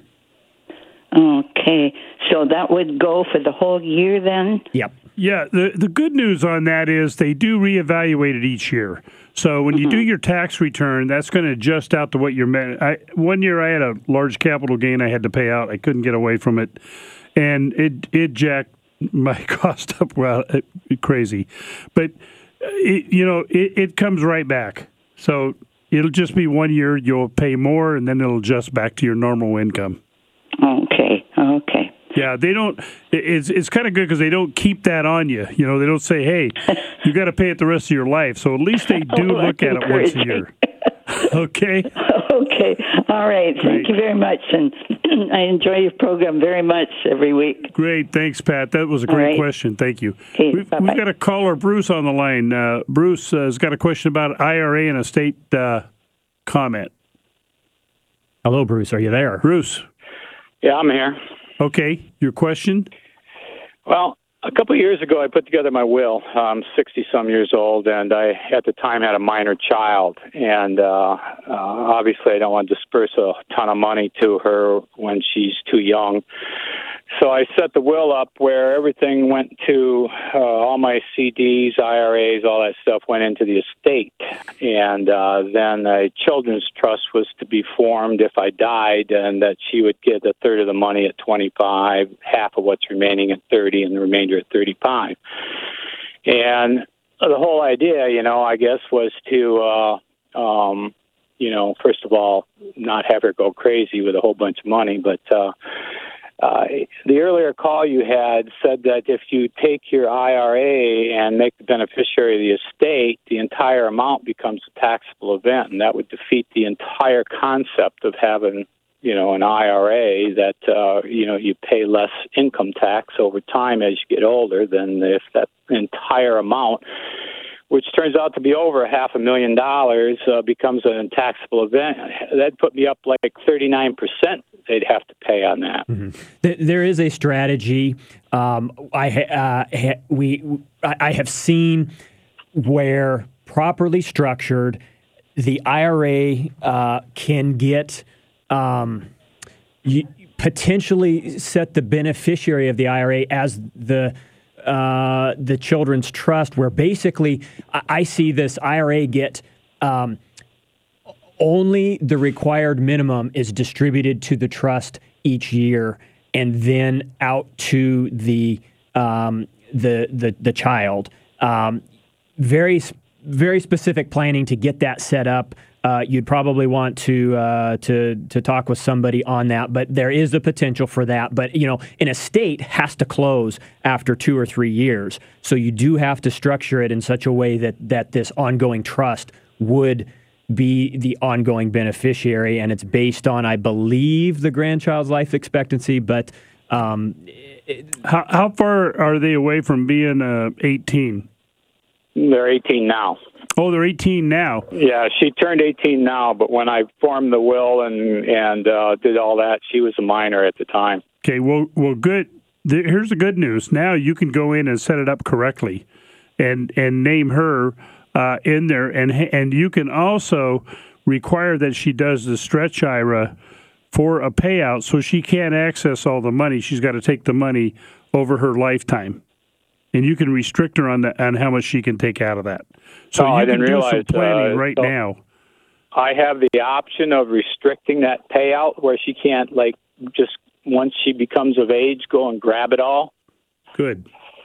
Okay, so that would go for the whole year then? Yep. Yeah, the, the good news on that is they do reevaluate it each year. So when mm-hmm. you do your tax return, that's going to adjust out to what you're – I one year I had a large capital gain I had to pay out. I couldn't get away from it. And it it jacked my cost up well, crazy. But, it, you know, it, it comes right back. So it'll just be one year you'll pay more, and then it'll adjust back to your normal income. Okay, okay. Yeah, they don't. It's it's kind of good because they don't keep that on you. You know, they don't say, "Hey, you got to pay it the rest of your life." So at least they do oh, look at it once a year. Okay. Okay. All right. Thank Great. you very much, and I enjoy your program very much every week. Great. Thanks, Pat. That was a great right. question. Thank you. Okay, we've, we've got a caller, Bruce, on the line. Uh, Bruce uh, has got a question about I R A and estate uh, comment. Hello, Bruce. Are you there? Bruce. Yeah, I'm here. Okay, your question? Well, A couple of years ago, I put together my will. I'm sixty-some years old, and I, at the time, had a minor child. And uh, uh, obviously, I don't want to disperse a ton of money to her when she's too young. So I set the will up where everything went to uh, all my C Ds, I R As, all that stuff went into the estate. And uh, then a children's trust was to be formed if I died, and that she would get a third of the money at twenty-five, half of what's remaining at thirty, and the remainder at thirty-five. And the whole idea, you know, I guess, was to, uh, um, you know, first of all, not have her go crazy with a whole bunch of money, but uh, Uh, the earlier call you had said that if you take your I R A and make the beneficiary of the estate, the entire amount becomes a taxable event, and that would defeat the entire concept of having, you know, an I R A that, uh, you know, you pay less income tax over time as you get older than if that entire amount, which turns out to be over half a million dollars, uh, becomes a taxable event. That'd put me up like thirty-nine percent they'd have to pay on that. Mm-hmm. There is a strategy. Um, I uh, ha- we I have seen where properly structured, the I R A uh, can get um, you potentially set the beneficiary of the I R A as the uh, the children's trust, where basically I, I see this I R A get. Um, Only the required minimum is distributed to the trust each year, and then out to the um, the, the the child. Um, very very specific planning to get that set up. Uh, you'd probably want to uh, to to talk with somebody on that, but there is the potential for that. But you know, an estate has to close after two or three years, so you do have to structure it in such a way that that this ongoing trust would be the ongoing beneficiary, and it's based on, I believe, the grandchild's life expectancy. But um, it, how, how far are they away from being uh, eighteen? They're eighteen now. Oh, they're eighteen now. Yeah, she turned eighteen now, but when I formed the will and and uh, did all that, she was a minor at the time. Okay, well, well, good. Here's the good news. Now you can go in and set it up correctly, and and name her Uh, in there, and and you can also require that she does the stretch I R A for a payout, so she can't access all the money. She's got to take the money over her lifetime, and you can restrict her on the, on how much she can take out of that. So oh, you I can didn't do realize, some planning uh, right so now. I have the option of restricting that payout where she can't, like, just once she becomes of age, go and grab it all. Good.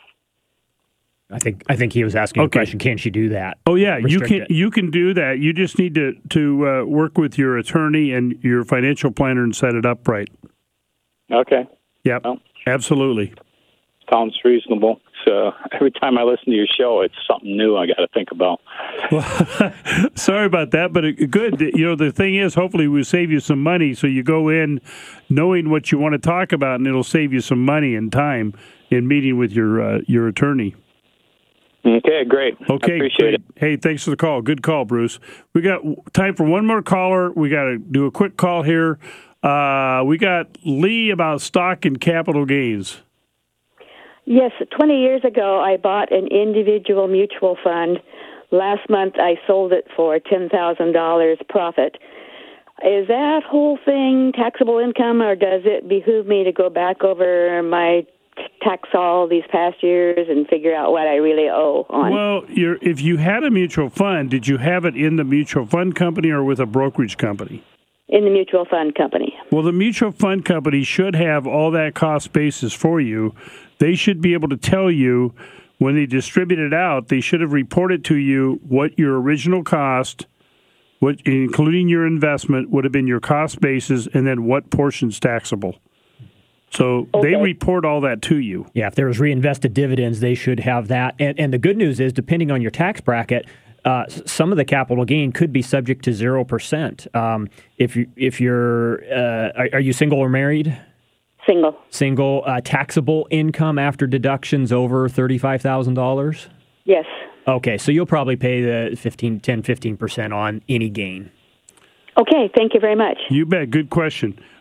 I think I think he was asking okay. a question. Can she do that? Oh yeah, you Restrict can it. you can do that. You just need to to uh, work with your attorney and your financial planner and set it up right. Okay. Yep. Well, absolutely. Sounds reasonable. So every time I listen to your show, it's something new I got to think about. Well, sorry about that, but it, good. You know, the thing is, hopefully we'll save you some money, so you go in knowing what you want to talk about, and it'll save you some money and time in meeting with your uh, your attorney. Okay, great. Okay, I appreciate great. it. Hey, thanks for the call. Good call, Bruce. We got time for one more caller. We got to do a quick call here. Uh, we got Lee about stock and capital gains. Yes, twenty years ago, I bought an individual mutual fund. Last month, I sold it for ten thousand dollars profit. Is that whole thing taxable income, or does it behoove me to go back over my tax all these past years and figure out what I really owe on? Well, you're, if you had a mutual fund, did you have it in the mutual fund company or with a brokerage company? In the mutual fund company. Well, the mutual fund company should have all that cost basis for you. They should be able to tell you when they distribute it out, they should have reported to you what your original cost, what including your investment, would have been your cost basis, and then what portion's taxable. So okay. They report all that to you. Yeah, if there was reinvested dividends, they should have that. And, and the good news is, depending on your tax bracket, uh, some of the capital gain could be subject to zero percent. Um, if you if you're uh, are, are you single or married? Single. Single. Uh, taxable income after deductions over thirty-five thousand dollars. Yes. Okay, so you'll probably pay the fifteen, ten, fifteen percent on any gain. Okay, thank you very much. You bet. Good question.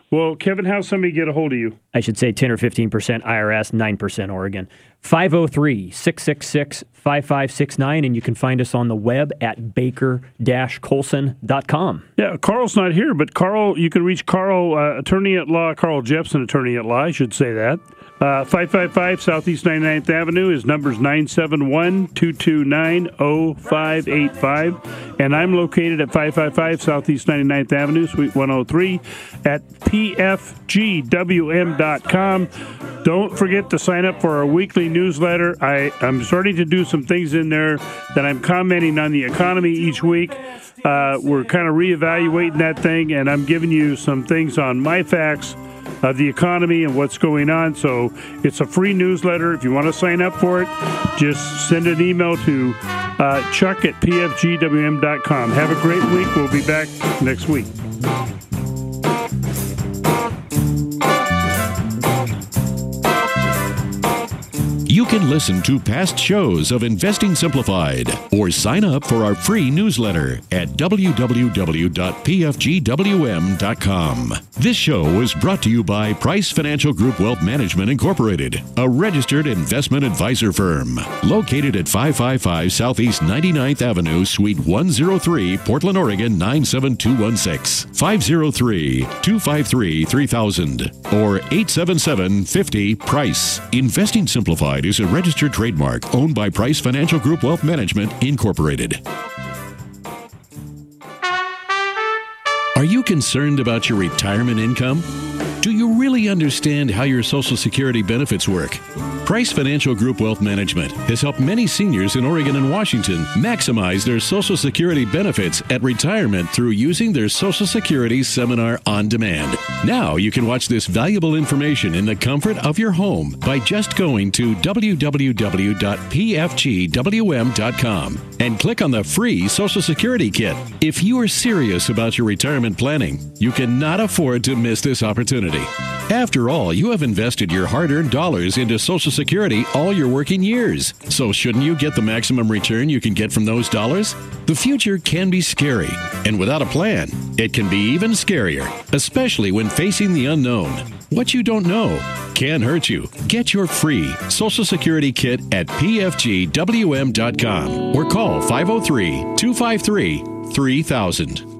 Well, Kevin, how's somebody get a hold of you? I should say ten or fifteen percent I R S, nine percent Oregon. five oh three, six six six, five five six nine, and you can find us on the web at baker dash colson dot com. Yeah, Carl's not here, but Carl, you can reach Carl, uh, attorney at law, Carl Jepson, attorney at law, I should say that. Uh, five five five Southeast ninety-ninth Avenue. His number's nine seven one, two two nine, oh five eight five. And I'm located at five five five Southeast ninety-ninth Avenue, Suite one oh three, at p f g w m dot com. Don't forget to sign up for our weekly newsletter. I, I'm starting to do some things in there that I'm commenting on the economy each week. Uh, we're kind of reevaluating that thing, and I'm giving you some things on my facts of the economy and what's going on. So it's a free newsletter. If you want to sign up for it, just send an email to uh, chuck at p f g w m dot com. Have a great week. We'll be back next week. You can listen to past shows of Investing Simplified or sign up for our free newsletter at w w w dot p f g w m dot com. This show was brought to you by Price Financial Group Wealth Management Incorporated, a registered investment advisor firm located at five five five Southeast ninety-ninth Avenue, Suite one oh three, Portland, Oregon nine seven two one six, five oh three, two five three, three thousand or eight seven seven, five oh, price. Investing Simplified is a registered trademark owned by Price Financial Group Wealth Management, Incorporated. Are you concerned about your retirement income? Do you really understand how your Social Security benefits work? Price Financial Group Wealth Management has helped many seniors in Oregon and Washington maximize their Social Security benefits at retirement through using their Social Security Seminar on demand. Now you can watch this valuable information in the comfort of your home by just going to w w w dot p f g w m dot com and click on the free Social Security Kit. If you are serious about your retirement planning, you cannot afford to miss this opportunity. After all, you have invested your hard-earned dollars into Social Security all your working years. So shouldn't you get the maximum return you can get from those dollars? The future can be scary, and without a plan, it can be even scarier, especially when facing the unknown. What you don't know can hurt you. Get your free Social Security Kit at p f g w m dot com or call five oh three, two five three, three thousand.